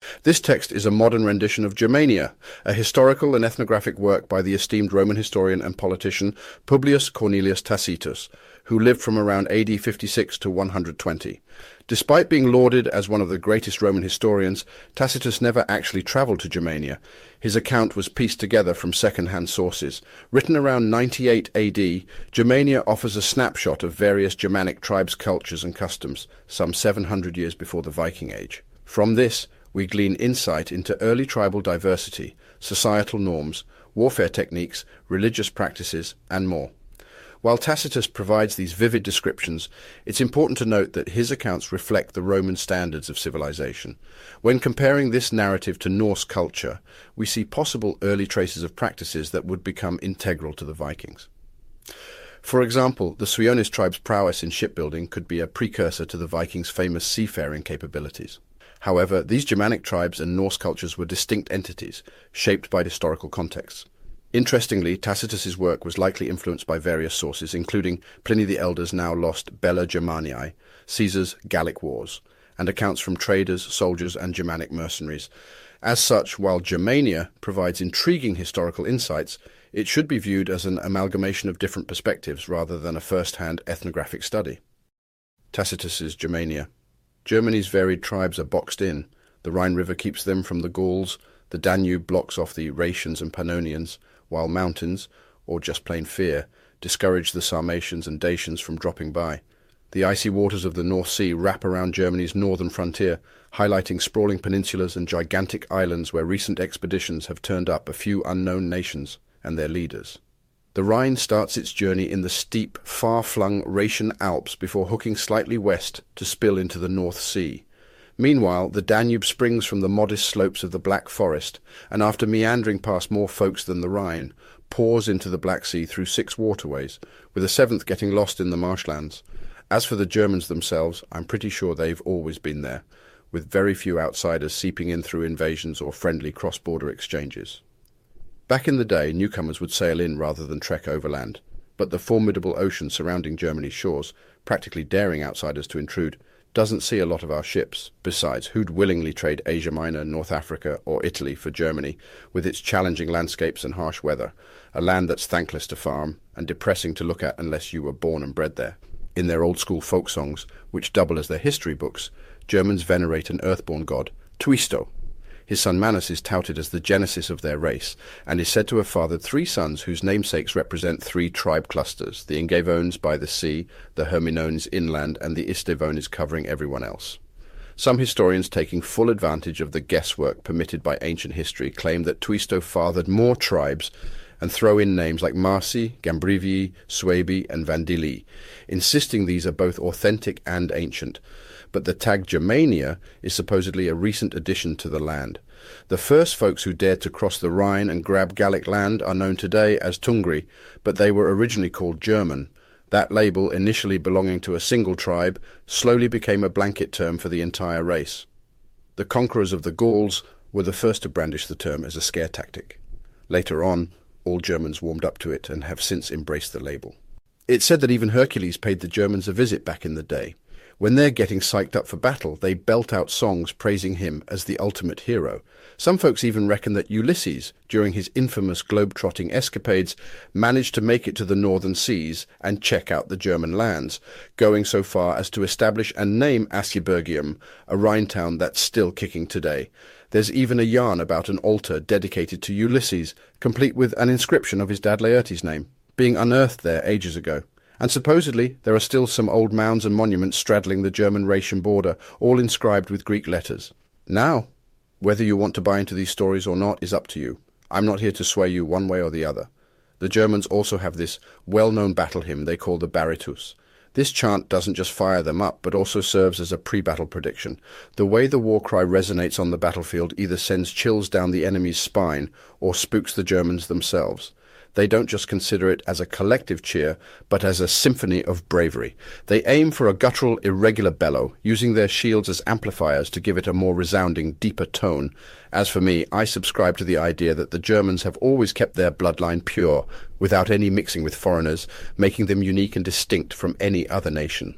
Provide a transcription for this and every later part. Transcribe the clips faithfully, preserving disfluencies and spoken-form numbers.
This text is a modern rendition of Germania, a historical and ethnographic work by the esteemed Roman historian and politician Publius Cornelius Tacitus, who lived from around A D fifty-six to one hundred twenty. Despite being lauded as one of the greatest Roman historians, Tacitus never actually travelled to Germania. His account was pieced together from second-hand sources. Written around ninety-eight A D, Germania offers a snapshot of various Germanic tribes' cultures and customs, some seven hundred years before the Viking Age. From this, we glean insight into early tribal diversity, societal norms, warfare techniques, religious practices, and more. While Tacitus provides these vivid descriptions, it's important to note that his accounts reflect the Roman standards of civilization. When comparing this narrative to Norse culture, we see possible early traces of practices that would become integral to the Vikings. For example, the Suionis tribe's prowess in shipbuilding could be a precursor to the Vikings' famous seafaring capabilities. However, these Germanic tribes and Norse cultures were distinct entities, shaped by historical contexts. Interestingly, Tacitus's work was likely influenced by various sources, including Pliny the Elder's now lost Bella Germaniae, Caesar's Gallic Wars, and accounts from traders, soldiers, and Germanic mercenaries. As such, while Germania provides intriguing historical insights, it should be viewed as an amalgamation of different perspectives rather than a first-hand ethnographic study. Tacitus's Germania. Germany's varied tribes are boxed in. The Rhine River keeps them from the Gauls, the Danube blocks off the Rhaetians and Pannonians, while mountains, or just plain fear, discourage the Sarmatians and Dacians from dropping by. The icy waters of the North Sea wrap around Germany's northern frontier, highlighting sprawling peninsulas and gigantic islands where recent expeditions have turned up a few unknown nations and their leaders. The Rhine starts its journey in the steep, far-flung Rhaetian Alps before hooking slightly west to spill into the North Sea. Meanwhile, the Danube springs from the modest slopes of the Black Forest, and after meandering past more folks than the Rhine, pours into the Black Sea through six waterways, with a seventh getting lost in the marshlands. As for the Germans themselves, I'm pretty sure they've always been there, with very few outsiders seeping in through invasions or friendly cross-border exchanges. Back in the day, newcomers would sail in rather than trek overland, but the formidable ocean surrounding Germany's shores, practically daring outsiders to intrude, doesn't see a lot of our ships. Besides, who'd willingly trade Asia Minor, North Africa, or Italy for Germany, with its challenging landscapes and harsh weather, a land that's thankless to farm and depressing to look at unless you were born and bred there? In their old-school folk songs, which double as their history books, Germans venerate an earthborn god, Twisto. His son Manus is touted as the genesis of their race, and is said to have fathered three sons whose namesakes represent three tribe clusters, the Ingavones by the sea, the Herminones inland, and the Istevones covering everyone else. Some historians, taking full advantage of the guesswork permitted by ancient history, claim that Twisto fathered more tribes and throw in names like Marsi, Gambrivii, Suebi, and Vandili, insisting these are both authentic and ancient. But the tag Germania is supposedly a recent addition to the land. The first folks who dared to cross the Rhine and grab Gallic land are known today as Tungri, but they were originally called German. That label, initially belonging to a single tribe, slowly became a blanket term for the entire race. The conquerors of the Gauls were the first to brandish the term as a scare tactic. Later on, all Germans warmed up to it and have since embraced the label. It's said that even Hercules paid the Germans a visit back in the day. When they're getting psyched up for battle, they belt out songs praising him as the ultimate hero. Some folks even reckon that Ulysses, during his infamous globe-trotting escapades, managed to make it to the northern seas and check out the German lands, going so far as to establish and name Ascibergium, a Rhine town that's still kicking today. There's even a yarn about an altar dedicated to Ulysses, complete with an inscription of his dad Laertes' name, being unearthed there ages ago. And supposedly there are still some old mounds and monuments straddling the German-Rhaetian border, all inscribed with Greek letters. Now, whether you want to buy into these stories or not is up to you. I'm not here to sway you one way or the other. The Germans also have this well-known battle hymn they call the Baritus. This chant doesn't just fire them up, but also serves as a pre-battle prediction. The way the war cry resonates on the battlefield either sends chills down the enemy's spine or spooks the Germans themselves. They don't just consider it as a collective cheer, but as a symphony of bravery. They aim for a guttural, irregular bellow, using their shields as amplifiers to give it a more resounding, deeper tone. As for me, I subscribe to the idea that the Germans have always kept their bloodline pure, without any mixing with foreigners, making them unique and distinct from any other nation.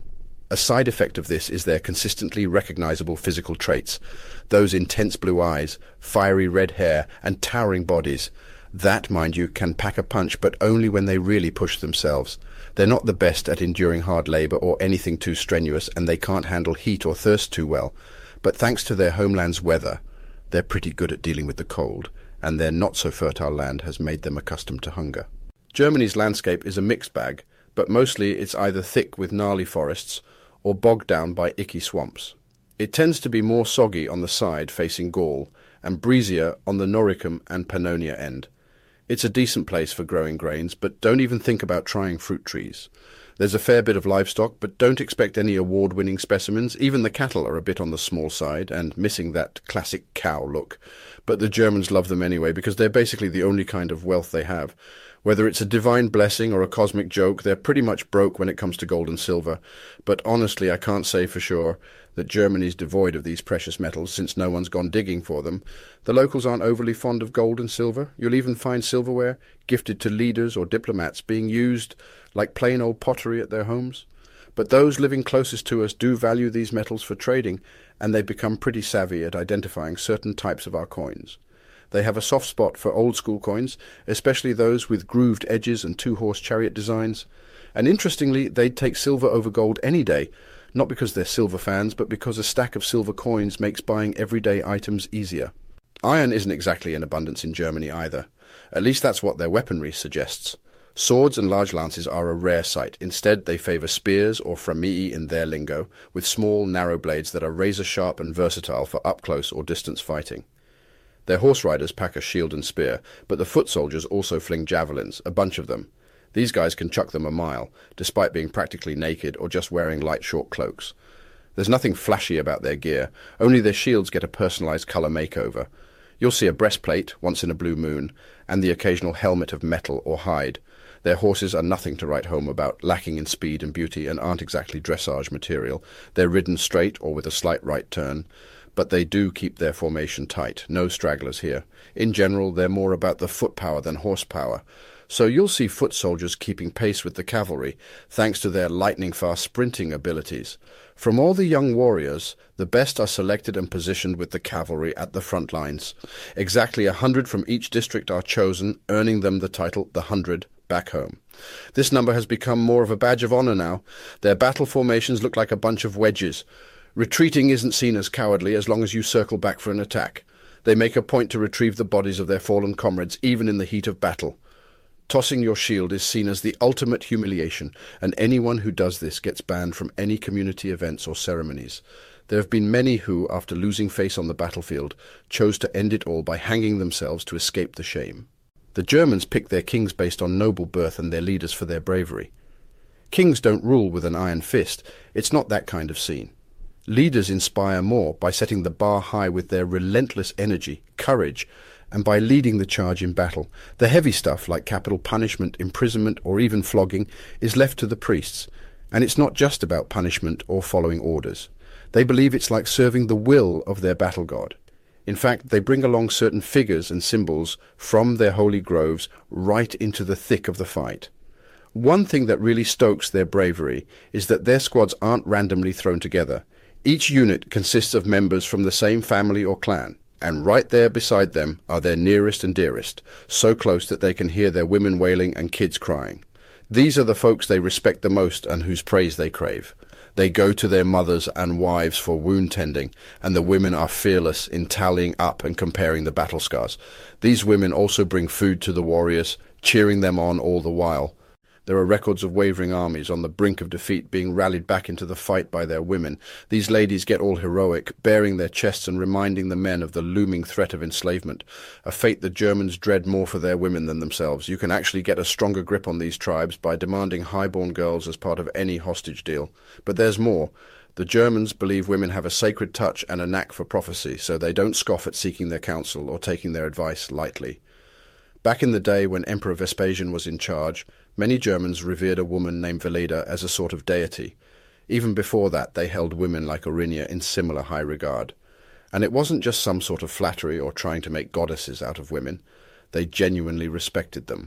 A side effect of this is their consistently recognizable physical traits. Those intense blue eyes, fiery red hair, and towering bodies. That, mind you, can pack a punch, but only when they really push themselves. They're not the best at enduring hard labor or anything too strenuous, and they can't handle heat or thirst too well. But thanks to their homeland's weather, they're pretty good at dealing with the cold, and their not-so-fertile land has made them accustomed to hunger. Germany's landscape is a mixed bag, but mostly it's either thick with gnarly forests or bogged down by icky swamps. It tends to be more soggy on the side facing Gaul and breezier on the Noricum and Pannonia end. It's a decent place for growing grains, but don't even think about trying fruit trees. There's a fair bit of livestock, but don't expect any award-winning specimens. Even the cattle are a bit on the small side and missing that classic cow look. But the Germans love them anyway because they're basically the only kind of wealth they have. Whether it's a divine blessing or a cosmic joke, they're pretty much broke when it comes to gold and silver. But honestly, I can't say for sure that Germany's devoid of these precious metals since no one's gone digging for them. The locals aren't overly fond of gold and silver. You'll even find silverware gifted to leaders or diplomats being used like plain old pottery at their homes. But those living closest to us do value these metals for trading, and they've become pretty savvy at identifying certain types of our coins. They have a soft spot for old-school coins, especially those with grooved edges and two-horse chariot designs. And interestingly, they'd take silver over gold any day, not because they're silver fans, but because a stack of silver coins makes buying everyday items easier. Iron isn't exactly in abundance in Germany either. At least that's what their weaponry suggests. Swords and large lances are a rare sight. Instead, they favour spears, or framii in their lingo, with small, narrow blades that are razor-sharp and versatile for up-close or distance fighting. Their horse riders pack a shield and spear, but the foot soldiers also fling javelins, a bunch of them. These guys can chuck them a mile, despite being practically naked or just wearing light short cloaks. There's nothing flashy about their gear, only their shields get a personalised colour makeover. You'll see a breastplate, once in a blue moon, and the occasional helmet of metal or hide. Their horses are nothing to write home about, lacking in speed and beauty, and aren't exactly dressage material. They're ridden straight or with a slight right turn, but they do keep their formation tight. No stragglers here. In general, they're more about the foot power than horsepower. So you'll see foot soldiers keeping pace with the cavalry, thanks to their lightning-fast sprinting abilities. From all the young warriors, the best are selected and positioned with the cavalry at the front lines. Exactly a hundred from each district are chosen, earning them the title the Hundred back home. This number has become more of a badge of honor now. Their battle formations look like a bunch of wedges. Retreating isn't seen as cowardly as long as you circle back for an attack. They make a point to retrieve the bodies of their fallen comrades, even in the heat of battle. Tossing your shield is seen as the ultimate humiliation, and anyone who does this gets banned from any community events or ceremonies. There have been many who, after losing face on the battlefield, chose to end it all by hanging themselves to escape the shame. The Germans pick their kings based on noble birth and their leaders for their bravery. Kings don't rule with an iron fist. It's not that kind of scene. Leaders inspire more by setting the bar high with their relentless energy, courage, and by leading the charge in battle. The heavy stuff, like capital punishment, imprisonment, or even flogging, is left to the priests. And it's not just about punishment or following orders. They believe it's like serving the will of their battle god. In fact, they bring along certain figures and symbols from their holy groves right into the thick of the fight. One thing that really stokes their bravery is that their squads aren't randomly thrown together. Each unit consists of members from the same family or clan, and right there beside them are their nearest and dearest, so close that they can hear their women wailing and kids crying. These are the folks they respect the most and whose praise they crave. They go to their mothers and wives for wound tending, and the women are fearless in tallying up and comparing the battle scars. These women also bring food to the warriors, cheering them on all the while. There are records of wavering armies on the brink of defeat being rallied back into the fight by their women. These ladies get all heroic, baring their chests and reminding the men of the looming threat of enslavement, a fate the Germans dread more for their women than themselves. You can actually get a stronger grip on these tribes by demanding highborn girls as part of any hostage deal. But there's more. The Germans believe women have a sacred touch and a knack for prophecy, so they don't scoff at seeking their counsel or taking their advice lightly. Back in the day when Emperor Vespasian was in charge, many Germans revered a woman named Veleda as a sort of deity. Even before that, they held women like Orinia in similar high regard. And it wasn't just some sort of flattery or trying to make goddesses out of women. They genuinely respected them.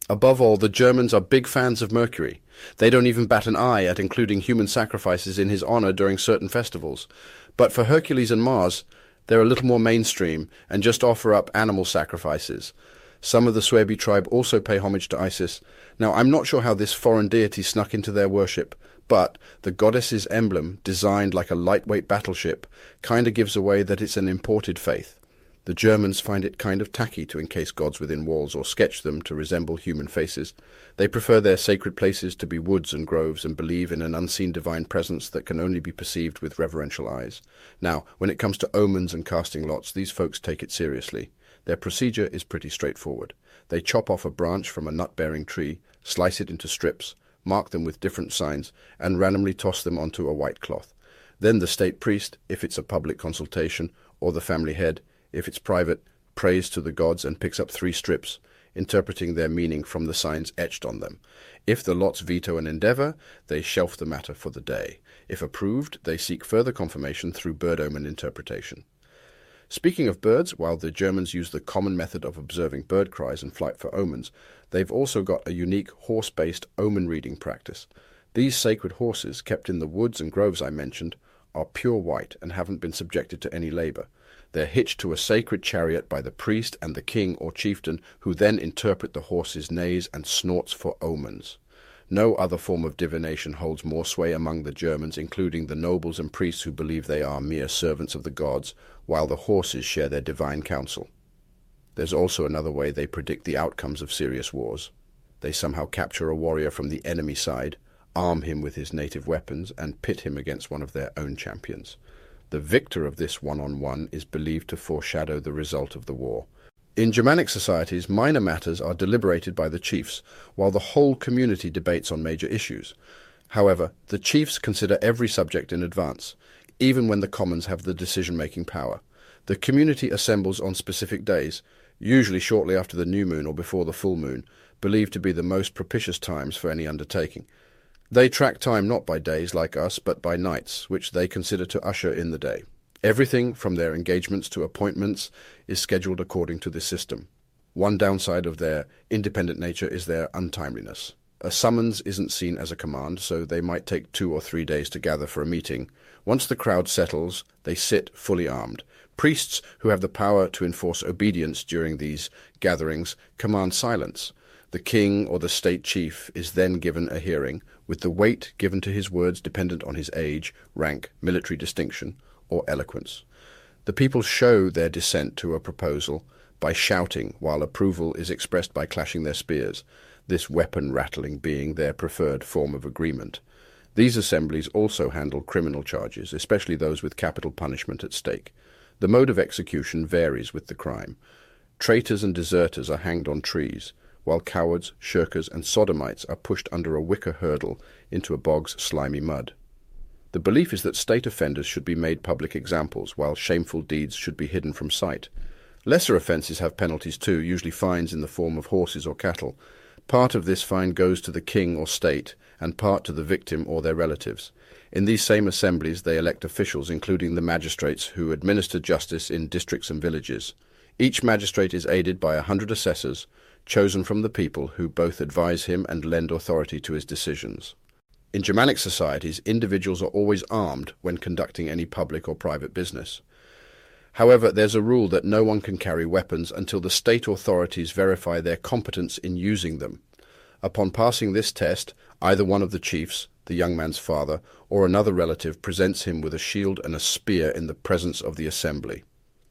Above all, the Germans are big fans of Mercury. They don't even bat an eye at including human sacrifices in his honor during certain festivals. But for Hercules and Mars, they're a little more mainstream and just offer up animal sacrifices. Some of the Suebi tribe also pay homage to Isis. Now, I'm not sure how this foreign deity snuck into their worship, but the goddess's emblem, designed like a lightweight battleship, kinda gives away that it's an imported faith. The Germans find it kind of tacky to encase gods within walls or sketch them to resemble human faces. They prefer their sacred places to be woods and groves and believe in an unseen divine presence that can only be perceived with reverential eyes. Now, when it comes to omens and casting lots, these folks take it seriously. Their procedure is pretty straightforward. They chop off a branch from a nut-bearing tree, slice it into strips, mark them with different signs, and randomly toss them onto a white cloth. Then the state priest, if it's a public consultation, or the family head, if it's private, prays to the gods and picks up three strips, interpreting their meaning from the signs etched on them. If the lots veto an endeavor, they shelf the matter for the day. If approved, they seek further confirmation through bird omen interpretation. Speaking of birds, while the Germans use the common method of observing bird cries and flight for omens, they've also got a unique horse-based omen reading practice. These sacred horses, kept in the woods and groves I mentioned, are pure white and haven't been subjected to any labor. They're hitched to a sacred chariot by the priest and the king or chieftain, who then interpret the horse's neighs and snorts for omens. No other form of divination holds more sway among the Germans, including the nobles and priests who believe they are mere servants of the gods, while the horses share their divine counsel. There's also another way they predict the outcomes of serious wars. They somehow capture a warrior from the enemy side, arm him with his native weapons, and pit him against one of their own champions. The victor of this one-on-one is believed to foreshadow the result of the war. In Germanic societies, minor matters are deliberated by the chiefs, while the whole community debates on major issues. However, the chiefs consider every subject in advance, even when the commons have the decision-making power. The community assembles on specific days, usually shortly after the new moon or before the full moon, believed to be the most propitious times for any undertaking. They track time not by days like us, but by nights, which they consider to usher in the day. Everything, from their engagements to appointments, is scheduled according to this system. One downside of their independent nature is their untimeliness. A summons isn't seen as a command, so they might take two or three days to gather for a meeting. Once the crowd settles, they sit fully armed. Priests, who have the power to enforce obedience during these gatherings, command silence. The king or the state chief is then given a hearing, with the weight given to his words dependent on his age, rank, military distinction, or eloquence. The people show their dissent to a proposal by shouting, while approval is expressed by clashing their spears, this weapon-rattling being their preferred form of agreement. These assemblies also handle criminal charges, especially those with capital punishment at stake. The mode of execution varies with the crime. Traitors and deserters are hanged on trees, while cowards, shirkers, and sodomites are pushed under a wicker hurdle into a bog's slimy mud. The belief is that state offenders should be made public examples, while shameful deeds should be hidden from sight. Lesser offences have penalties too, usually fines in the form of horses or cattle. Part of this fine goes to the king or state, and part to the victim or their relatives. In these same assemblies they elect officials, including the magistrates, who administer justice in districts and villages. Each magistrate is aided by a hundred assessors, chosen from the people, who both advise him and lend authority to his decisions. In Germanic societies, individuals are always armed when conducting any public or private business. However, there's a rule that no one can carry weapons until the state authorities verify their competence in using them. Upon passing this test, either one of the chiefs, the young man's father, or another relative presents him with a shield and a spear in the presence of the assembly.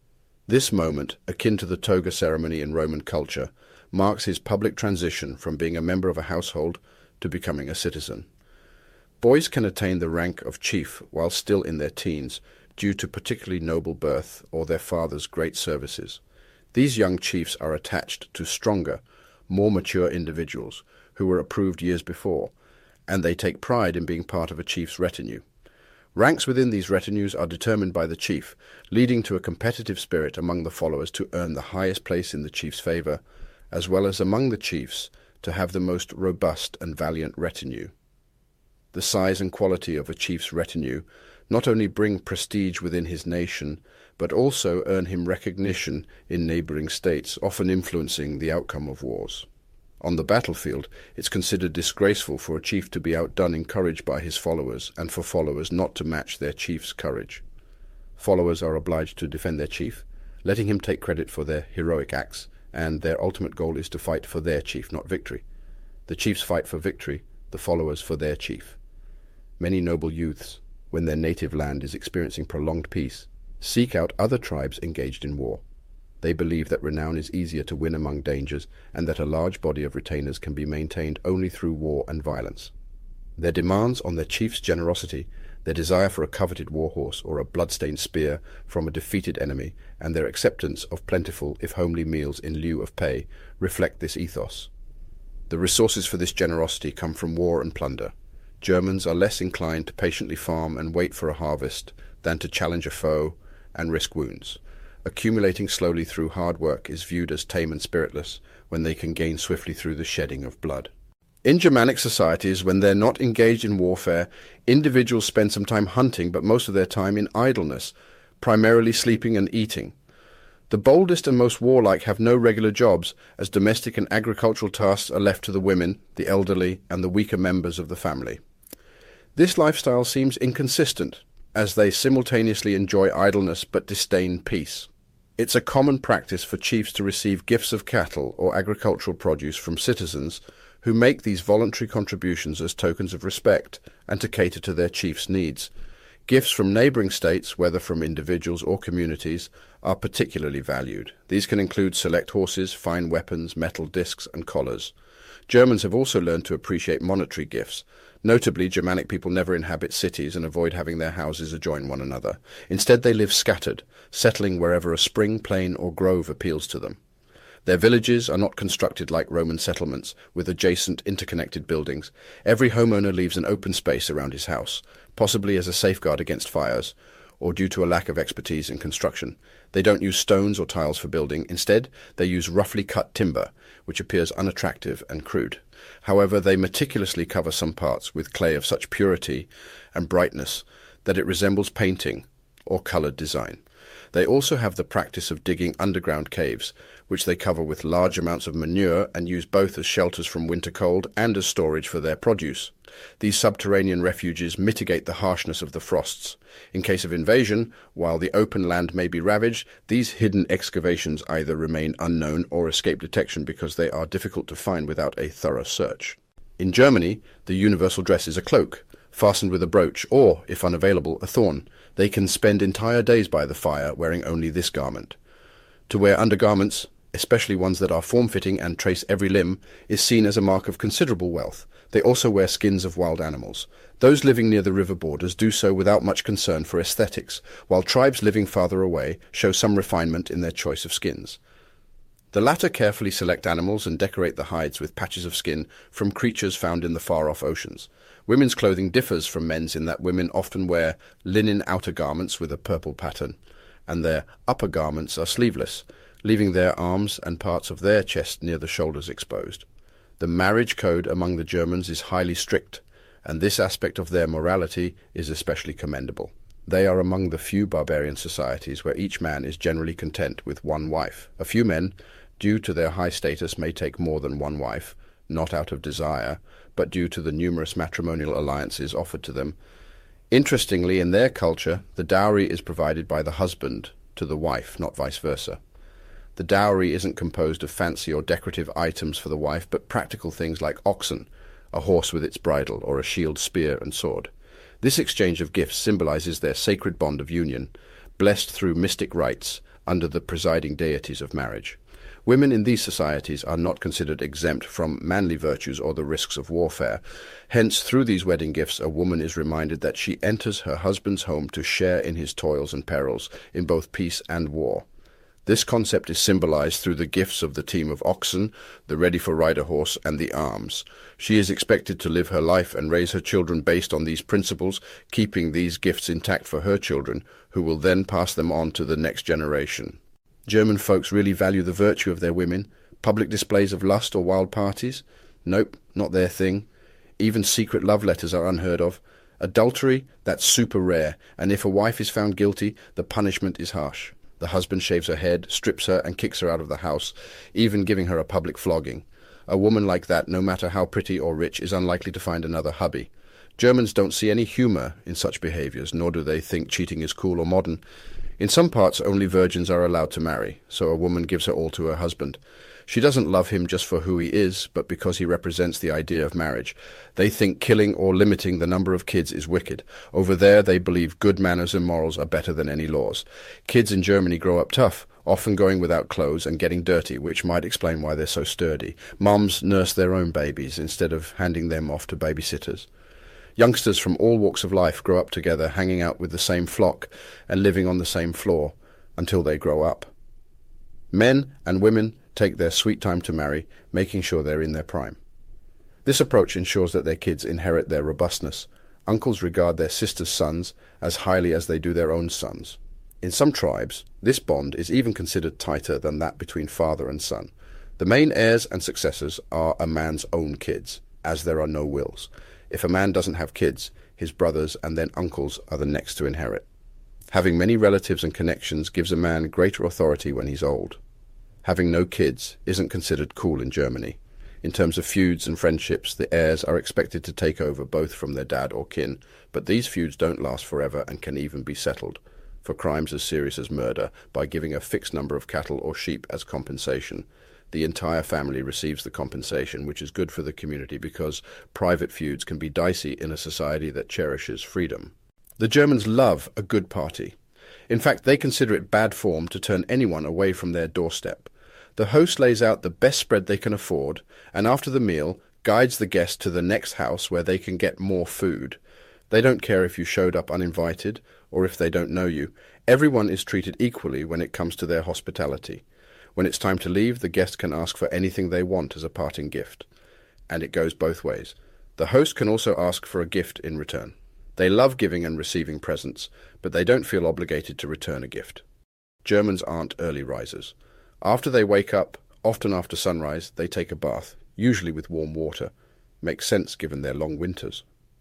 This moment, akin to the toga ceremony in Roman culture, marks his public transition from being a member of a household to becoming a citizen. Boys can attain the rank of chief while still in their teens, due to particularly noble birth or their father's great services. These young chiefs are attached to stronger, more mature individuals who were approved years before, and they take pride in being part of a chief's retinue. Ranks within these retinues are determined by the chief, leading to a competitive spirit among the followers to earn the highest place in the chief's favor, as well as among the chiefs to have the most robust and valiant retinue. The size and quality of a chief's retinue not only bring prestige within his nation, but also earn him recognition in neighboring states, often influencing the outcome of wars. On the battlefield, it's considered disgraceful for a chief to be outdone in courage by his followers, and for followers not to match their chief's courage. Followers are obliged to defend their chief, letting him take credit for their heroic acts, and their ultimate goal is to fight for their chief, not victory. The chiefs fight for victory, the followers for their chief. Many noble youths, when their native land is experiencing prolonged peace, seek out other tribes engaged in war. They believe that renown is easier to win among dangers, and that a large body of retainers can be maintained only through war and violence. Their demands on their chief's generosity, their desire for a coveted warhorse or a blood-stained spear from a defeated enemy, and their acceptance of plentiful, if homely, meals in lieu of pay, reflect this ethos. The resources for this generosity come from war and plunder. Germans are less inclined to patiently farm and wait for a harvest than to challenge a foe and risk wounds. Accumulating slowly through hard work is viewed as tame and spiritless when they can gain swiftly through the shedding of blood. In Germanic societies, when they're not engaged in warfare, individuals spend some time hunting, but most of their time in idleness, primarily sleeping and eating. The boldest and most warlike have no regular jobs, as domestic and agricultural tasks are left to the women, the elderly, and the weaker members of the family. This lifestyle seems inconsistent, as they simultaneously enjoy idleness but disdain peace. It's a common practice for chiefs to receive gifts of cattle or agricultural produce from citizens who make these voluntary contributions as tokens of respect and to cater to their chief's needs. Gifts from neighbouring states, whether from individuals or communities, are particularly valued. These can include select horses, fine weapons, metal discs, and collars. Germans have also learned to appreciate monetary gifts. Notably, Germanic people never inhabit cities and avoid having their houses adjoin one another. Instead, they live scattered, settling wherever a spring, plain, or grove appeals to them. Their villages are not constructed like Roman settlements, with adjacent interconnected buildings. Every homeowner leaves an open space around his house, possibly as a safeguard against fires, or due to a lack of expertise in construction. They don't use stones or tiles for building. Instead, they use roughly cut timber, which appears unattractive and crude. However, they meticulously cover some parts with clay of such purity and brightness that it resembles painting or coloured design. They also have the practice of digging underground caves, which they cover with large amounts of manure and use both as shelters from winter cold and as storage for their produce. These subterranean refuges mitigate the harshness of the frosts. In case of invasion, while the open land may be ravaged, these hidden excavations either remain unknown or escape detection because they are difficult to find without a thorough search. In Germany, the universal dress is a cloak, fastened with a brooch, or, if unavailable, a thorn. They can spend entire days by the fire wearing only this garment. To wear undergarments, especially ones that are form-fitting and trace every limb, is seen as a mark of considerable wealth. They also wear skins of wild animals. Those living near the river borders do so without much concern for aesthetics, while tribes living farther away show some refinement in their choice of skins. The latter carefully select animals and decorate the hides with patches of skin from creatures found in the far-off oceans. Women's clothing differs from men's in that women often wear linen outer garments with a purple pattern, and their upper garments are sleeveless, leaving their arms and parts of their chest near the shoulders exposed. The marriage code among the Germans is highly strict, and this aspect of their morality is especially commendable. They are among the few barbarian societies where each man is generally content with one wife. A few men, due to their high status, may take more than one wife, not out of desire, but due to the numerous matrimonial alliances offered to them. Interestingly, in their culture, the dowry is provided by the husband to the wife, not vice versa. The dowry isn't composed of fancy or decorative items for the wife, but practical things like oxen, a horse with its bridle, or a shield, spear, and sword. This exchange of gifts symbolizes their sacred bond of union, blessed through mystic rites under the presiding deities of marriage. Women in these societies are not considered exempt from manly virtues or the risks of warfare. Hence, through these wedding gifts, a woman is reminded that she enters her husband's home to share in his toils and perils, in both peace and war. This concept is symbolized through the gifts of the team of oxen, the ready-for-rider horse, and the arms. She is expected to live her life and raise her children based on these principles, keeping these gifts intact for her children, who will then pass them on to the next generation. German folks really value the virtue of their women. Public displays of lust or wild parties? Nope, not their thing. Even secret love letters are unheard of. Adultery? That's super rare, and if a wife is found guilty, the punishment is harsh. The husband shaves her head, strips her, and kicks her out of the house, even giving her a public flogging. A woman like that, no matter how pretty or rich, is unlikely to find another hubby. Germans don't see any humour in such behaviours, nor do they think cheating is cool or modern. In some parts, only virgins are allowed to marry, so a woman gives her all to her husband. She doesn't love him just for who he is, but because he represents the idea of marriage. They think killing or limiting the number of kids is wicked. Over there, they believe good manners and morals are better than any laws. Kids in Germany grow up tough, often going without clothes and getting dirty, which might explain why they're so sturdy. Moms nurse their own babies instead of handing them off to babysitters. Youngsters from all walks of life grow up together, hanging out with the same flock and living on the same floor until they grow up. Men and women take their sweet time to marry, making sure they're in their prime. This approach ensures that their kids inherit their robustness. Uncles regard their sisters' sons as highly as they do their own sons. In some tribes, this bond is even considered tighter than that between father and son. The main heirs and successors are a man's own kids, as there are no wills. If a man doesn't have kids, his brothers and then uncles are the next to inherit. Having many relatives and connections gives a man greater authority when he's old. Having no kids isn't considered cool in Germany. In terms of feuds and friendships, the heirs are expected to take over both from their dad or kin, but these feuds don't last forever and can even be settled, for crimes as serious as murder, by giving a fixed number of cattle or sheep as compensation. The entire family receives the compensation, which is good for the community because private feuds can be dicey in a society that cherishes freedom. The Germans love a good party. In fact, they consider it bad form to turn anyone away from their doorstep. The host lays out the best spread they can afford, and after the meal, guides the guest to the next house where they can get more food. They don't care if you showed up uninvited or if they don't know you. Everyone is treated equally when it comes to their hospitality. When it's time to leave, the guest can ask for anything they want as a parting gift. And it goes both ways. The host can also ask for a gift in return. They love giving and receiving presents, but they don't feel obligated to return a gift. Germans aren't early risers. After they wake up, often after sunrise, they take a bath, usually with warm water. Makes sense given their long winters.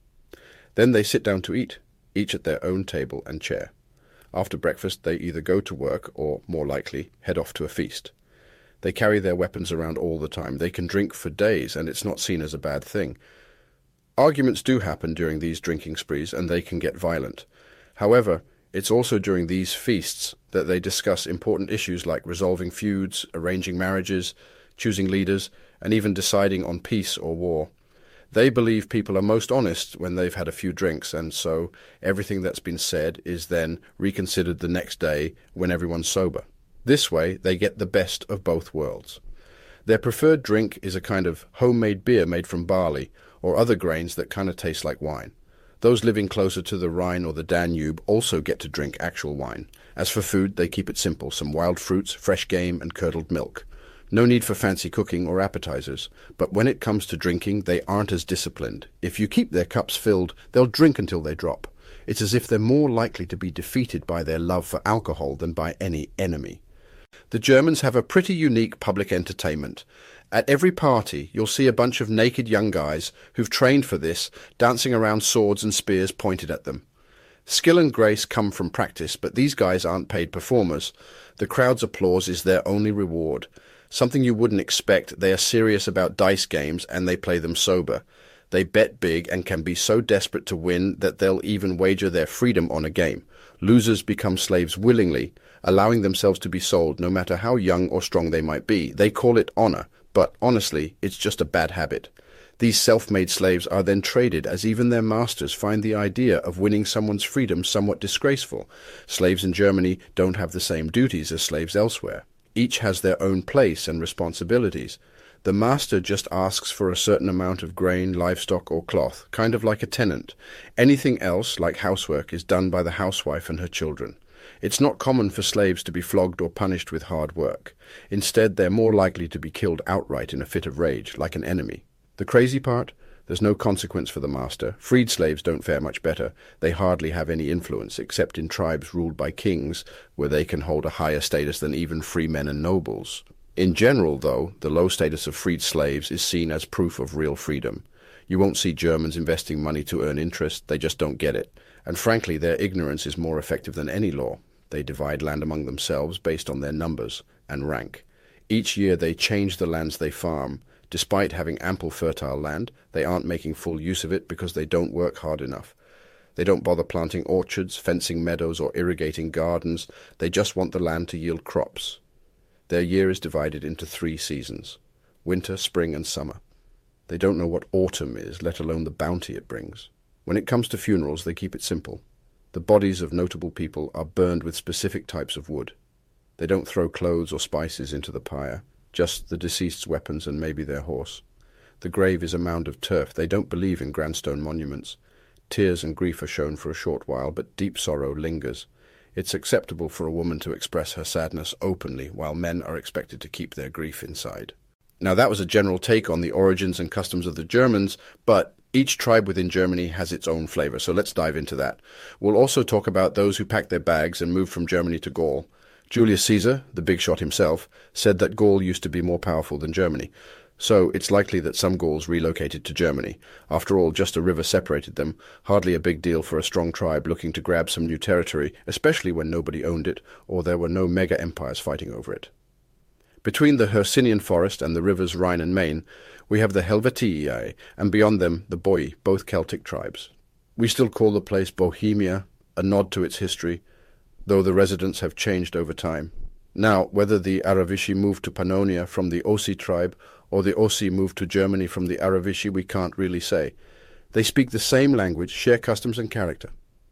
Then they sit down to eat, each at their own table and chair. After breakfast, they either go to work or, more likely, head off to a feast. They carry their weapons around all the time. They can drink for days, and it's not seen as a bad thing. Arguments do happen during these drinking sprees, and they can get violent. However, it's also during these feasts that they discuss important issues like resolving feuds, arranging marriages, choosing leaders, and even deciding on peace or war. They believe people are most honest when they've had a few drinks, and so everything that's been said is then reconsidered the next day when everyone's sober. This way, they get the best of both worlds. Their preferred drink is a kind of homemade beer made from barley or other grains that kind of taste like wine. Those living closer to the Rhine or the Danube also get to drink actual wine. As for food, they keep it simple, some wild fruits, fresh game, and curdled milk. No need for fancy cooking or appetizers, but when it comes to drinking, they aren't as disciplined. If you keep their cups filled, they'll drink until they drop. It's as if they're more likely to be defeated by their love for alcohol than by any enemy. The Germans have a pretty unique public entertainment. At every party, you'll see a bunch of naked young guys who've trained for this, dancing around swords and spears pointed at them. Skill and grace come from practice, but these guys aren't paid performers. The crowd's applause is their only reward. Something you wouldn't expect, they are serious about dice games and they play them sober. They bet big and can be so desperate to win that they'll even wager their freedom on a game. Losers become slaves willingly, allowing themselves to be sold no matter how young or strong they might be. They call it honor, but honestly, it's just a bad habit. These self-made slaves are then traded as even their masters find the idea of winning someone's freedom somewhat disgraceful. Slaves in Germany don't have the same duties as slaves elsewhere. Each has their own place and responsibilities. The master just asks for a certain amount of grain, livestock, or cloth, kind of like a tenant. Anything else, like housework, is done by the housewife and her children. It's not common for slaves to be flogged or punished with hard work. Instead, they're more likely to be killed outright in a fit of rage, like an enemy. The crazy part? There's no consequence for the master. Freed slaves don't fare much better. They hardly have any influence, except in tribes ruled by kings, where they can hold a higher status than even free men and nobles. In general, though, the low status of freed slaves is seen as proof of real freedom. You won't see Germans investing money to earn interest. They just don't get it. And frankly, their ignorance is more effective than any law. They divide land among themselves based on their numbers and rank. Each year they change the lands they farm, Despite having ample fertile land, they aren't making full use of it because they don't work hard enough. They don't bother planting orchards, fencing meadows, or irrigating gardens. They just want the land to yield crops. Their year is divided into three seasons: winter, spring, and summer. They don't know what autumn is, let alone the bounty it brings. When it comes to funerals, they keep it simple. The bodies of notable people are burned with specific types of wood. They don't throw clothes or spices into the pyre, just the deceased's weapons and maybe their horse. The grave is a mound of turf. They don't believe in grand stone monuments. Tears and grief are shown for a short while, but deep sorrow lingers. It's acceptable for a woman to express her sadness openly, while men are expected to keep their grief inside. Now, that was a general take on the origins and customs of the Germans, but each tribe within Germany has its own flavor, so let's dive into that. We'll also talk about those who packed their bags and moved from Germany to Gaul. Julius Caesar, the big shot himself, said that Gaul used to be more powerful than Germany. So it's likely that some Gauls relocated to Germany. After all, just a river separated them, hardly a big deal for a strong tribe looking to grab some new territory, especially when nobody owned it or there were no mega empires fighting over it. Between the Hercynian forest and the rivers Rhine and Main, we have the Helvetii, and beyond them the Boii, both Celtic tribes. We still call the place Bohemia, a nod to its history, though the residents have changed over time. Now, whether the Aravishi moved to Pannonia from the Ossi tribe or the Ossi moved to Germany from the Aravishi, we can't really say. They speak the same language, share customs and character.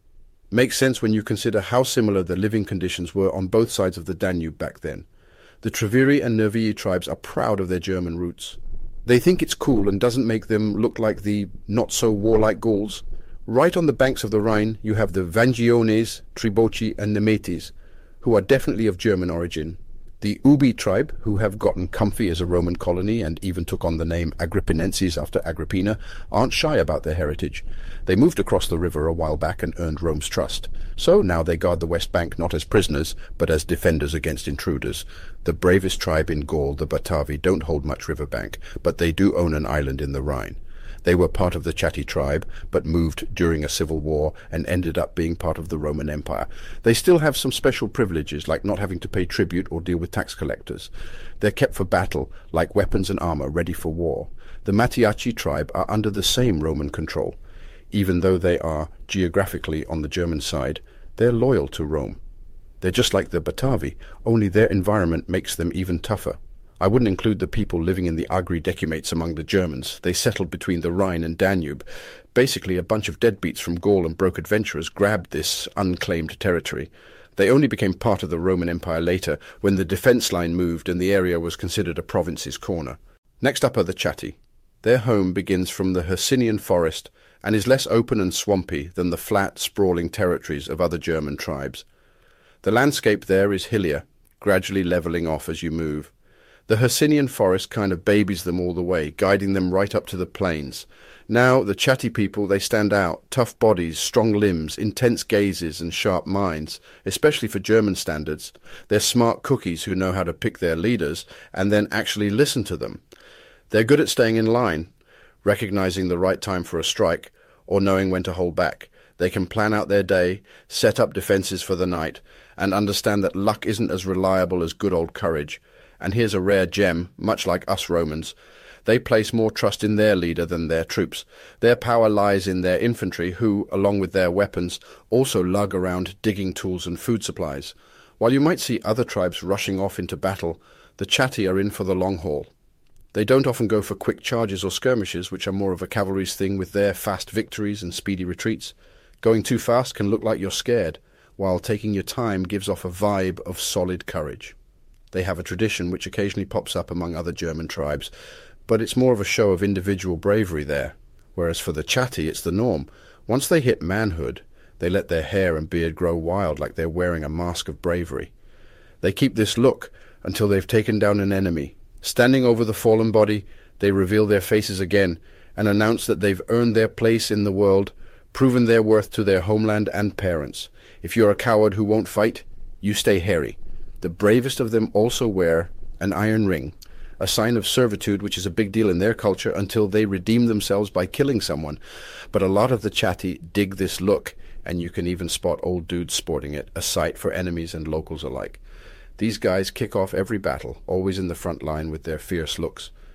Makes sense when you consider how similar the living conditions were on both sides of the Danube back then. The Treviri and Nervii tribes are proud of their German roots. They think it's cool and doesn't make them look like the not-so-warlike Gauls. Right on the banks of the Rhine, you have the Vangiones, Triboci and Nemetes, who are definitely of German origin. The Ubi tribe, who have gotten comfy as a Roman colony and even took on the name Agrippinenses after Agrippina, aren't shy about their heritage. They moved across the river a while back and earned Rome's trust. So now they guard the West Bank not as prisoners, but as defenders against intruders. The bravest tribe in Gaul, the Batavi, don't hold much riverbank, but they do own an island in the Rhine. They were part of the Chatti tribe, but moved during a civil war and ended up being part of the Roman Empire. They still have some special privileges, like not having to pay tribute or deal with tax collectors. They're kept for battle, like weapons and armor ready for war. The Mattiaci tribe are under the same Roman control. Even though they are geographically on the German side, they're loyal to Rome. They're just like the Batavi, only their environment makes them even tougher. I wouldn't include the people living in the Agri Decumates among the Germans. They settled between the Rhine and Danube. Basically, a bunch of deadbeats from Gaul and broke adventurers grabbed this unclaimed territory. They only became part of the Roman Empire later, when the defense line moved and the area was considered a province's corner. Next up are the Chatti. Their home begins from the Hercynian forest and is less open and swampy than the flat, sprawling territories of other German tribes. The landscape there is hillier, gradually leveling off as you move. The Hercynian forest kind of babies them all the way, guiding them right up to the plains. Now, the Chatti people, they stand out. Tough bodies, strong limbs, intense gazes and sharp minds, especially for German standards. They're smart cookies who know how to pick their leaders and then actually listen to them. They're good at staying in line, recognizing the right time for a strike, or knowing when to hold back. They can plan out their day, set up defenses for the night, and understand that luck isn't as reliable as good old courage. And here's a rare gem, much like us Romans. They place more trust in their leader than their troops. Their power lies in their infantry, who, along with their weapons, also lug around digging tools and food supplies. While you might see other tribes rushing off into battle, the Chatti are in for the long haul. They don't often go for quick charges or skirmishes, which are more of a cavalry's thing with their fast victories and speedy retreats. Going too fast can look like you're scared, while taking your time gives off a vibe of solid courage. They have a tradition which occasionally pops up among other German tribes, but it's more of a show of individual bravery there, whereas for the Chatti it's the norm. Once they hit manhood, they let their hair and beard grow wild like they're wearing a mask of bravery. They keep this look until they've taken down an enemy. Standing over the fallen body, they reveal their faces again and announce that they've earned their place in the world, proven their worth to their homeland and parents. If you're a coward who won't fight, you stay hairy. The bravest of them also wear an iron ring, a sign of servitude which is a big deal in their culture until they redeem themselves by killing someone. But a lot of the Chatti dig this look, and you can even spot old dudes sporting it, a sight for enemies and locals alike. These guys kick off every battle, always in the front line with their fierce looks.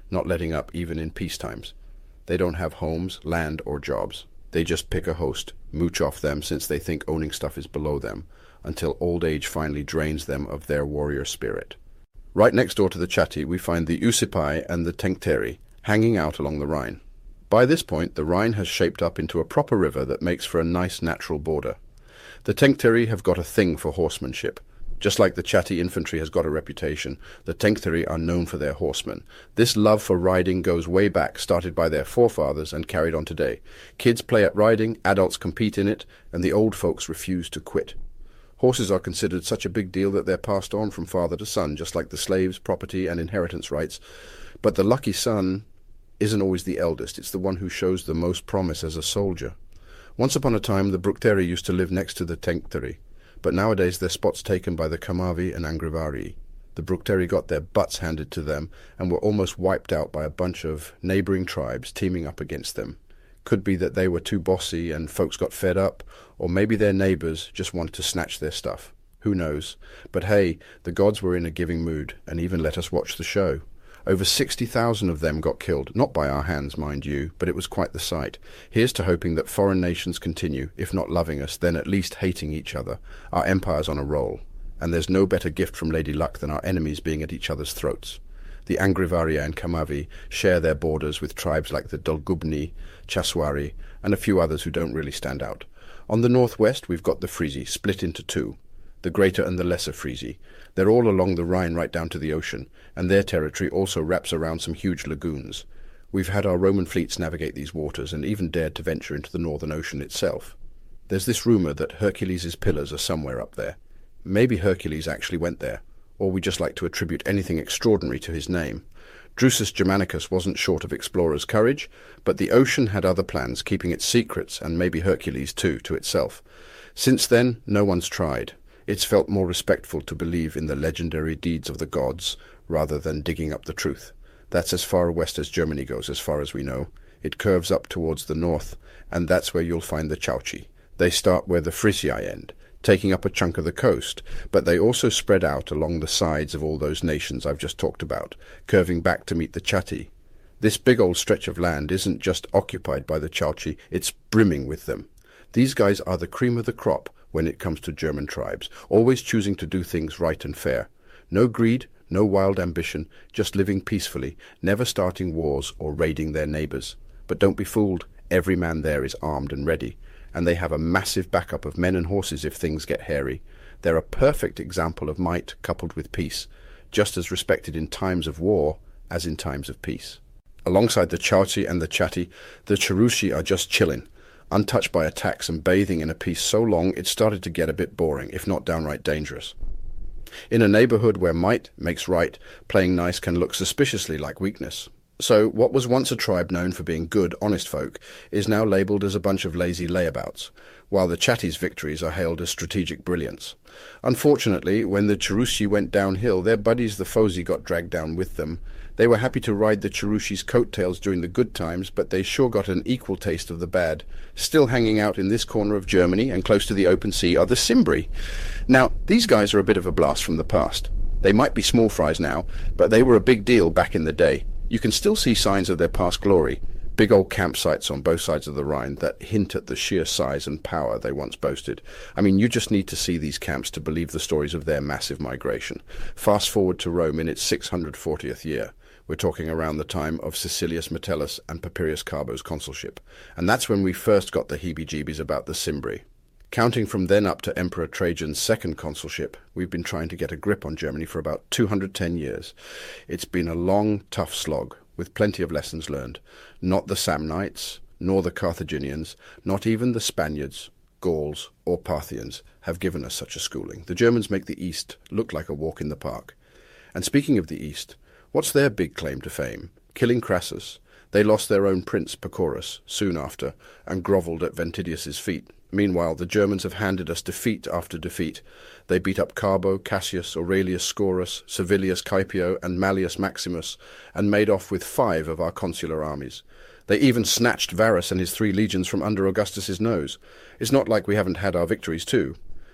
not letting up even in peace times. They don't have homes, land, or jobs. They just pick a host, mooch off them since they think owning stuff is below them, until old age finally drains them of their warrior spirit. Right next door to the Chatti, we find the Usipai and the Tencteri hanging out along the Rhine. By this point, the Rhine has shaped up into a proper river that makes for a nice natural border. The Tencteri have got a thing for horsemanship. Just like the Chatti infantry has got a reputation, the Tencteri are known for their horsemen. This love for riding goes way back, started by their forefathers and carried on today. Kids play at riding, adults compete in it, and the old folks refuse to quit. Horses are considered such a big deal that they're passed on from father to son, just like the slaves, property, and inheritance rights. But the lucky son isn't always the eldest. It's the one who shows the most promise as a soldier. Once upon a time, the Bructeri used to live next to the Tencteri, but nowadays their spot's taken by the Kamavi and Angrivarii. The Bructeri got their butts handed to them and were almost wiped out by a bunch of neighbouring tribes teaming up against them. Could be that they were too bossy and folks got fed up, or maybe their neighbours just wanted to snatch their stuff. Who knows? But hey, the gods were in a giving mood and even let us watch the show. Over sixty thousand of them got killed, not by our hands, mind you, but it was quite the sight. Here's to hoping that foreign nations continue, if not loving us, then at least hating each other. Our empire's on a roll, and there's no better gift from Lady Luck than our enemies being at each other's throats. The Angrivaria and Kamavi share their borders with tribes like the Dolgubni, Chaswari, and a few others who don't really stand out. On the northwest, we've got the Frisi, split into two, the Greater and the Lesser Frisi. They're all along the Rhine right down to the ocean, and their territory also wraps around some huge lagoons. We've had our Roman fleets navigate these waters and even dared to venture into the Northern Ocean itself. There's this rumour that Hercules' pillars are somewhere up there. Maybe Hercules actually went there, or we just like to attribute anything extraordinary to his name. Drusus Germanicus wasn't short of explorers' courage, but the ocean had other plans, keeping its secrets, and maybe Hercules too, to itself. Since then, no one's tried. It's felt more respectful to believe in the legendary deeds of the gods, rather than digging up the truth. That's as far west as Germany goes, as far as we know. It curves up towards the north, and that's where you'll find the Chauci. They start where the Frisi end, taking up a chunk of the coast, but they also spread out along the sides of all those nations I've just talked about, curving back to meet the Chatti. This big old stretch of land isn't just occupied by the Chauci, it's brimming with them. These guys are the cream of the crop when it comes to German tribes, always choosing to do things right and fair. No greed, no wild ambition, just living peacefully, never starting wars or raiding their neighbours. But don't be fooled, every man there is armed and ready, and they have a massive backup of men and horses if things get hairy. They're a perfect example of might coupled with peace, just as respected in times of war as in times of peace. Alongside the Chauci and the Chatti, the Cherushi are just chilling, untouched by attacks and bathing in a peace so long it started to get a bit boring, if not downright dangerous. In a neighbourhood where might makes right, playing nice can look suspiciously like weakness. So what was once a tribe known for being good, honest folk is now labelled as a bunch of lazy layabouts, while the Chatti's victories are hailed as strategic brilliance. Unfortunately, when the Cherushi went downhill, their buddies the Fosi got dragged down with them. They were happy to ride the Cherushi's coattails during the good times, but they sure got an equal taste of the bad. Still hanging out in this corner of Germany and close to the open sea are the Cimbri. Now, these guys are a bit of a blast from the past. They might be small fries now, but they were a big deal back in the day. You can still see signs of their past glory, big old campsites on both sides of the Rhine that hint at the sheer size and power they once boasted. I mean, you just need to see these camps to believe the stories of their massive migration. Fast forward to Rome in its six hundred fortieth year. We're talking around the time of Caecilius Metellus and Papirius Carbo's consulship. And that's when we first got the heebie-jeebies about the Cimbri. Counting from then up to Emperor Trajan's second consulship, we've been trying to get a grip on Germany for about two hundred ten years. It's been a long, tough slog, with plenty of lessons learned. Not the Samnites, nor the Carthaginians, not even the Spaniards, Gauls, or Parthians have given us such a schooling. The Germans make the East look like a walk in the park. And speaking of the East, what's their big claim to fame? Killing Crassus. They lost their own prince, Pacorus, soon after, and grovelled at Ventidius's feet. Meanwhile, the Germans have handed us defeat after defeat. They beat up Carbo, Cassius, Aurelius Scaurus, Servilius Caepio, and Malleus Maximus, and made off with five of our consular armies. They even snatched Varus and his three legions from under Augustus's nose. It's not like we haven't had our victories too.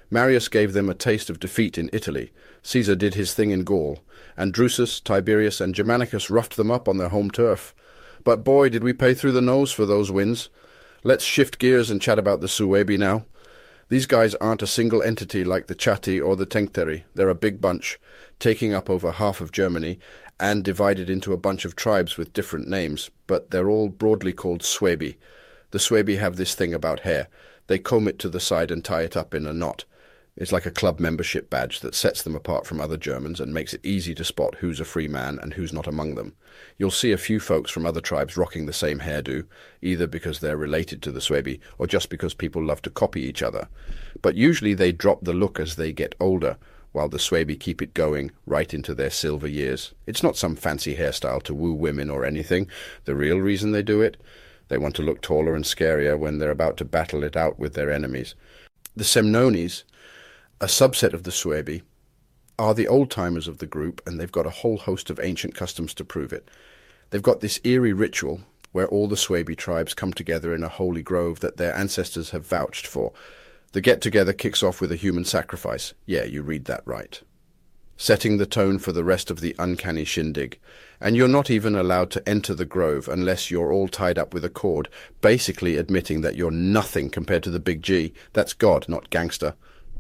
Marius gave them a taste of defeat in Italy. Caesar did his thing in Gaul. And Drusus, Tiberius, and Germanicus roughed them up on their home turf. But boy, did we pay through the nose for those wins. Let's shift gears and chat about the Suebi now. These guys aren't a single entity like the Chatti or the Tencteri. They're a big bunch, taking up over half of Germany, and divided into a bunch of tribes with different names, but they're all broadly called Suebi. The Suebi have this thing about hair. They comb it to the side and tie it up in a knot. It's like a club membership badge that sets them apart from other Germans and makes it easy to spot who's a free man and who's not among them. You'll see a few folks from other tribes rocking the same hairdo, either because they're related to the Suebi or just because people love to copy each other. But usually they drop the look as they get older, while the Suebi keep it going right into their silver years. It's not some fancy hairstyle to woo women or anything. The real reason they do it? They want to look taller and scarier when they're about to battle it out with their enemies. The Semnones, a subset of the Suebi, are the old-timers of the group, and they've got a whole host of ancient customs to prove it. They've got this eerie ritual where all the Suebi tribes come together in a holy grove that their ancestors have vouched for. The get-together kicks off with a human sacrifice. Yeah, you read that right. Setting the tone for the rest of the uncanny shindig. And you're not even allowed to enter the grove unless you're all tied up with a cord, basically admitting that you're nothing compared to the big G. That's God, not gangster.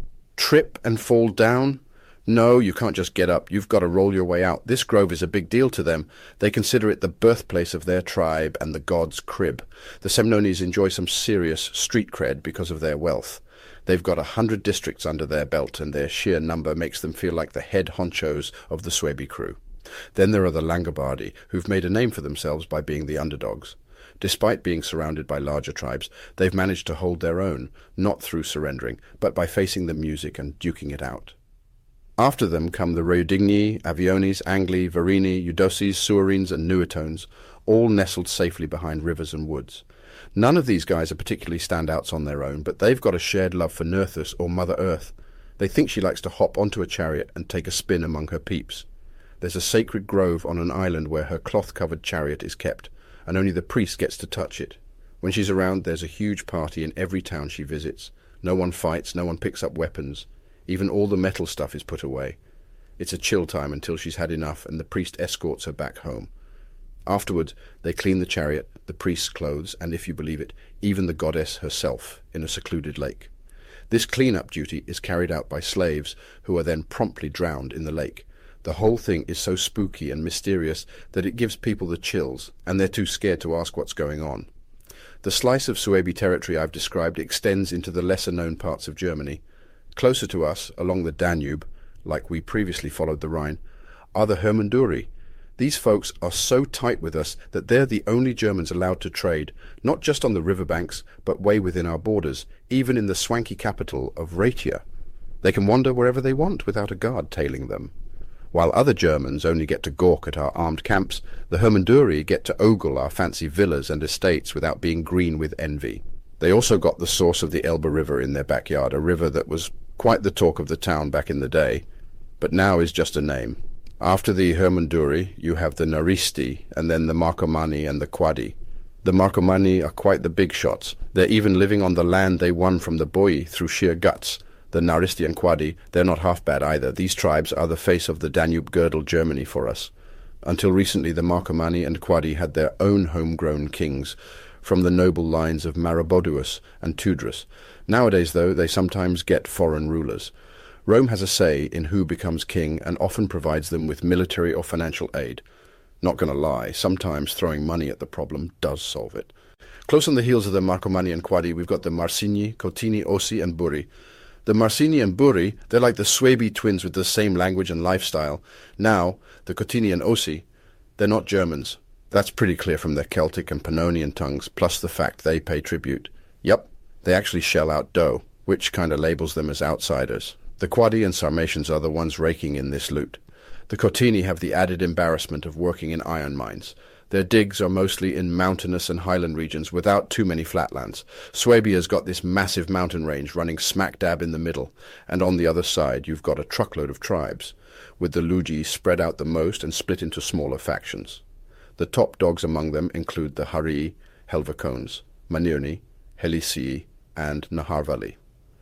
Trip and fall down? No, you can't just get up. You've got to roll your way out. This grove is a big deal to them. They consider it the birthplace of their tribe and the god's crib. The Semnones enjoy some serious street cred because of their wealth. They've got a hundred districts under their belt, and their sheer number makes them feel like the head honchos of the Suebi crew. Then there are the Langobardi, who've made a name for themselves by being the underdogs. Despite being surrounded by larger tribes, they've managed to hold their own, not through surrendering, but by facing the music and duking it out. After them come the Rheodigni, Aviones, Angli, Varini, Eudoces, Suarines, and Nuitones, all nestled safely behind rivers and woods. None of these guys are particularly standouts on their own, but they've got a shared love for Nerthus, or Mother Earth. They think she likes to hop onto a chariot and take a spin among her peeps. There's a sacred grove on an island where her cloth-covered chariot is kept, and only the priest gets to touch it. When she's around, there's a huge party in every town she visits. No one fights, no one picks up weapons. Even all the metal stuff is put away. It's a chill time until she's had enough, and the priest escorts her back home. Afterwards, they clean the chariot, the priest's clothes, and, if you believe it, even the goddess herself in a secluded lake. This clean-up duty is carried out by slaves, who are then promptly drowned in the lake. The whole thing is so spooky and mysterious that it gives people the chills, and they're too scared to ask what's going on. The slice of Suebi territory I've described extends into the lesser-known parts of Germany. Closer to us, along the Danube, like we previously followed the Rhine, are the Hermunduri. These folks are so tight with us that they're the only Germans allowed to trade, not just on the riverbanks, but way within our borders, even in the swanky capital of Raetia. They can wander wherever they want without a guard tailing them. While other Germans only get to gawk at our armed camps, the Hermunduri get to ogle our fancy villas and estates without being green with envy. They also got the source of the Elbe River in their backyard, a river that was quite the talk of the town back in the day, but now is just a name. After the Hermunduri, you have the Naristi, and then the Marcomanni and the Quadi. The Marcomanni are quite the big shots. They're even living on the land they won from the Boii through sheer guts. The Naristi and Quadi, they're not half bad either. These tribes are the face of the Danube-girdle Germany for us. Until recently, the Marcomanni and Quadi had their own homegrown kings, from the noble lines of Maroboduus and Tudrus. Nowadays, though, they sometimes get foreign rulers. Rome has a say in who becomes king and often provides them with military or financial aid. Not going to lie, sometimes throwing money at the problem does solve it. Close on the heels of the Marcomanni and Quadi, we've got the Marsigni, Cotini, Ossi, and Buri. The Marsigni and Buri, they're like the Suebi twins with the same language and lifestyle. Now, the Cotini and Ossi, they're not Germans. That's pretty clear from their Celtic and Pannonian tongues, plus the fact they pay tribute. Yup, they actually shell out dough, which kind of labels them as outsiders. The Quadi and Sarmatians are the ones raking in this loot. The Cotini have the added embarrassment of working in iron mines. Their digs are mostly in mountainous and highland regions without too many flatlands. Suebia's got this massive mountain range running smack dab in the middle, and on the other side you've got a truckload of tribes, with the Lugi spread out the most and split into smaller factions. The top dogs among them include the Harii, Helvecones, Manirni, Helicii, and Naharvali.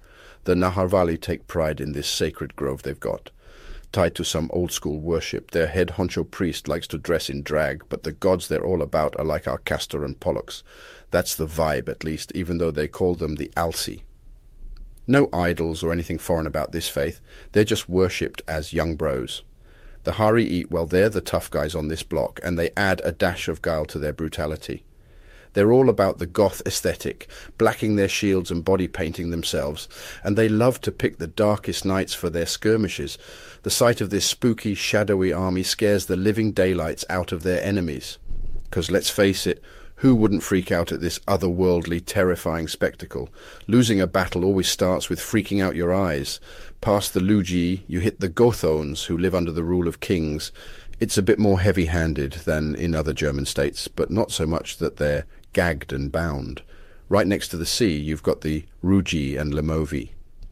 The Naharvali take pride in this sacred grove they've got. Tied to some old-school worship, their head honcho priest likes to dress in drag, but the gods they're all about are like our Castor and Pollux. That's the vibe, at least, even though they call them the Alsi. No idols or anything foreign about this faith. They're just worshipped as young bros. The Hari eat, well, they're the tough guys on this block, and they add a dash of guile to their brutality. They're all about the goth aesthetic, blacking their shields and body painting themselves, and they love to pick the darkest nights for their skirmishes. The sight of this spooky, shadowy army scares the living daylights out of their enemies. Because let's face it, who wouldn't freak out at this otherworldly, terrifying spectacle? Losing a battle always starts with freaking out your eyes. Past the Luji, you hit the Gothones, who live under the rule of kings. It's a bit more heavy-handed than in other German states, but not so much that they're gagged and bound. Right next to the sea, you've got the Rugi and Lemovi.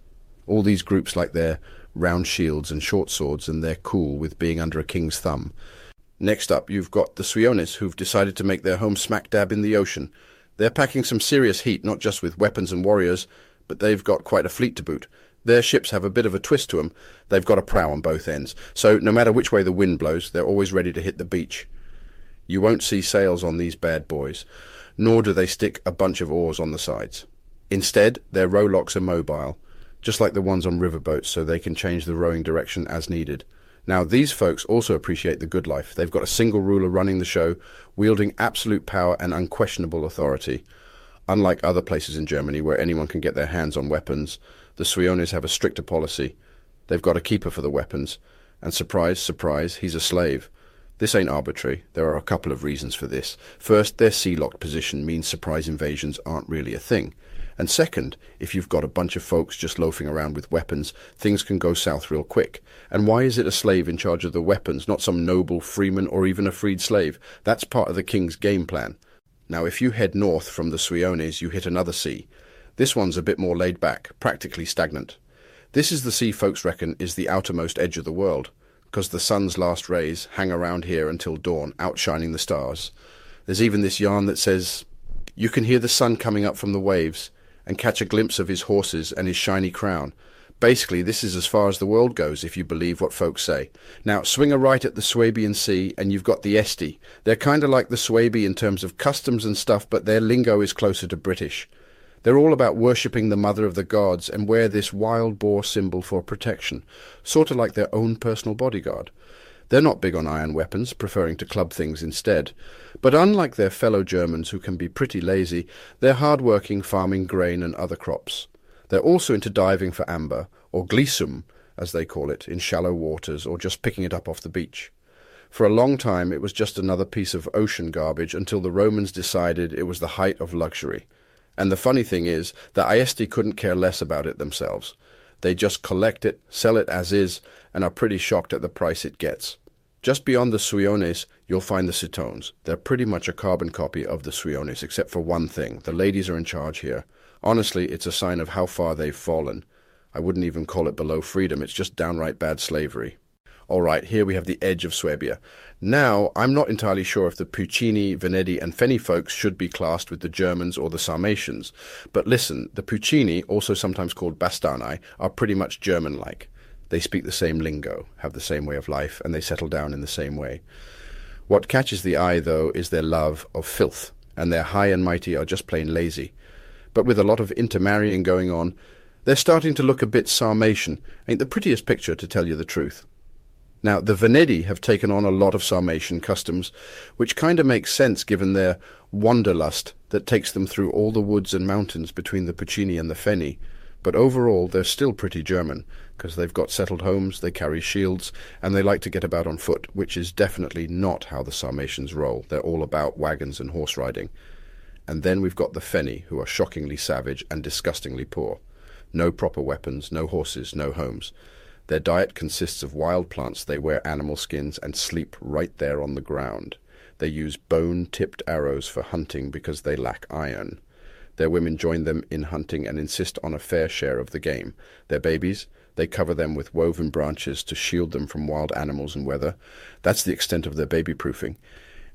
All these groups like their round shields and short swords, and they're cool with being under a king's thumb. Next up, you've got the Suiones, who've decided to make their home smack dab in the ocean. They're packing some serious heat, not just with weapons and warriors, but they've got quite a fleet to boot. Their ships have a bit of a twist to them. They've got a prow on both ends, so no matter which way the wind blows, they're always ready to hit the beach. You won't see sails on these bad boys, nor do they stick a bunch of oars on the sides. Instead, their rowlocks are mobile, just like the ones on riverboats, so they can change the rowing direction as needed. Now, these folks also appreciate the good life. They've got a single ruler running the show, wielding absolute power and unquestionable authority. Unlike other places in Germany where anyone can get their hands on weapons, the Suiones have a stricter policy. They've got a keeper for the weapons, and surprise, surprise, he's a slave. This ain't arbitrary. There are a couple of reasons for this. First, their sea-locked position means surprise invasions aren't really a thing. And second, if you've got a bunch of folks just loafing around with weapons, things can go south real quick. And why is it a slave in charge of the weapons, not some noble freeman or even a freed slave? That's part of the king's game plan. Now, if you head north from the Suiones, you hit another sea. This one's a bit more laid back, practically stagnant. This is the sea folks reckon is the outermost edge of the world, because the sun's last rays hang around here until dawn, outshining the stars. There's even this yarn that says, you can hear the sun coming up from the waves and catch a glimpse of his horses and his shiny crown. Basically, this is as far as the world goes, if you believe what folks say. Now, swing a right at the Swabian Sea, and you've got the Esti. They're kind of like the Swabi in terms of customs and stuff, but their lingo is closer to British. They're all about worshipping the mother of the gods and wear this wild boar symbol for protection, sort of like their own personal bodyguard. They're not big on iron weapons, preferring to club things instead. But unlike their fellow Germans, who can be pretty lazy, they're hard-working, farming grain and other crops. They're also into diving for amber, or glisum, as they call it, in shallow waters, or just picking it up off the beach. For a long time, it was just another piece of ocean garbage until the Romans decided it was the height of luxury. And the funny thing is, the Aesti couldn't care less about it themselves. They just collect it, sell it as is, and are pretty shocked at the price it gets. Just beyond the Suiones, you'll find the Cetones. They're pretty much a carbon copy of the Suiones, except for one thing. The ladies are in charge here. Honestly, it's a sign of how far they've fallen. I wouldn't even call it below freedom. It's just downright bad slavery. All right, here we have the edge of Swabia. Now, I'm not entirely sure if the Puccini, Venedi, and Feni folks should be classed with the Germans or the Sarmatians. But listen, the Puccini, also sometimes called Bastani, are pretty much German-like. They speak the same lingo, have the same way of life, and they settle down in the same way. What catches the eye, though, is their love of filth, and their high and mighty are just plain lazy. But with a lot of intermarrying going on, they're starting to look a bit Sarmatian. Ain't the prettiest picture, to tell you the truth. Now, the Venedi have taken on a lot of Sarmatian customs, which kind of makes sense given their wanderlust that takes them through all the woods and mountains between the Puccini and the Feni. But overall, they're still pretty German, because they've got settled homes, they carry shields, and they like to get about on foot, which is definitely not how the Sarmatians roll. They're all about wagons and horse riding. And then we've got the Feni, who are shockingly savage and disgustingly poor. No proper weapons, no horses, no homes. Their diet consists of wild plants. They wear animal skins and sleep right there on the ground. They use bone-tipped arrows for hunting because they lack iron. Their women join them in hunting and insist on a fair share of the game. Their babies, they cover them with woven branches to shield them from wild animals and weather. That's the extent of their baby-proofing.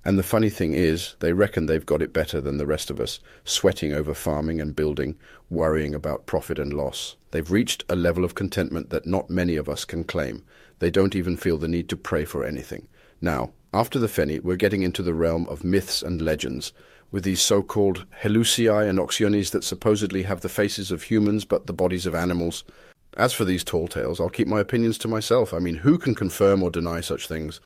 And the funny thing is, they reckon they've got it better than the rest of us, sweating over farming and building, worrying about profit and loss. They've reached a level of contentment that not many of us can claim. They don't even feel the need to pray for anything. Now, after the Feni, we're getting into the realm of myths and legends, with these so-called Helusii and Oxyonis that supposedly have the faces of humans but the bodies of animals. As for these tall tales, I'll keep my opinions to myself. I mean, who can confirm or deny such things?